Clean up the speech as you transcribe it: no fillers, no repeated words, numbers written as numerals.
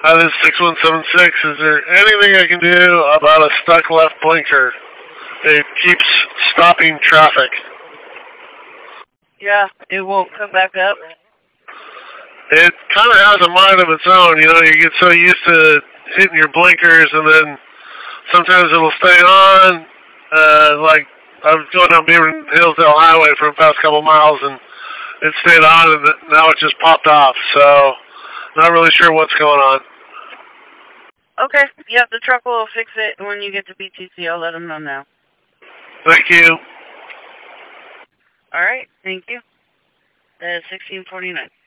This is 6176. Is there anything I can do about a stuck left blinker? It keeps stopping traffic. Yeah, it won't come back up. It kind of has a mind of its own. You know, you get so used to hitting your blinkers, and then sometimes it'll stay on. Like, I was going down Beaver Hillsdale Highway for the past couple miles, and it stayed on, and now it just popped off. So, not really sure what's going on. Okay, yeah, the truck will fix it when you get to BTC. I'll let them know now. Thank you. All right, thank you. 1649.